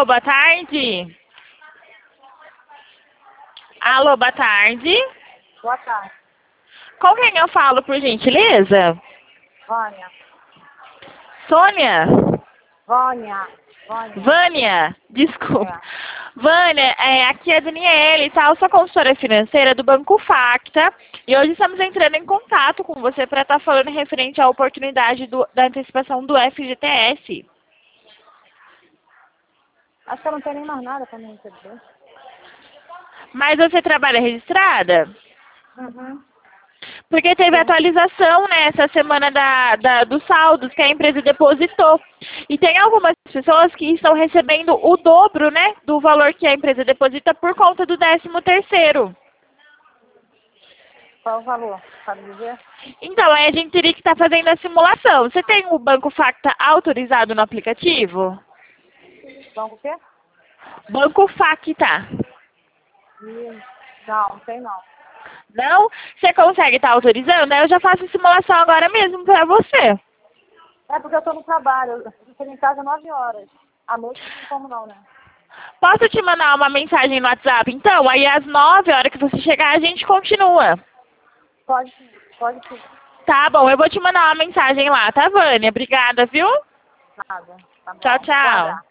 Alô, boa tarde. Alô, boa tarde. Boa tarde. Com quem eu falo, por gentileza? Vânia. Sônia? Vânia. Vânia. Vânia? Desculpa. É. Vânia, aqui é a Daniele, tá? Eu sou consultora financeira do Banco Facta e hoje estamos entrando em contato com você para estar falando referente à oportunidade da antecipação do FGTS. Acho que eu não tenho nem mais nada para me receber. Mas você trabalha registrada? Uhum. Porque teve Sim. atualização, né, essa semana dos saldos que a empresa depositou. E tem algumas pessoas que estão recebendo o dobro, né, do valor que a empresa deposita por conta do 13º. Qual o valor? Sabe dizer? Então, aí a gente teria que estar fazendo a simulação. Você tem o Banco Facta autorizado no aplicativo? Banco o quê? Banco Facta. Não tem não. Não? Você consegue estar autorizando? Aí eu já faço a simulação agora mesmo para você. É porque eu estou no trabalho. Eu estou em casa 9 horas. À noite não tem como não, né? Posso te mandar uma mensagem no WhatsApp? Então, aí às 9 horas que você chegar, a gente continua. Pode sim. Pode sim. Tá bom, eu vou te mandar uma mensagem lá, tá, Vânia? Obrigada, viu? Nada. Tá bom. Tchau, Vou tchau. aguardar.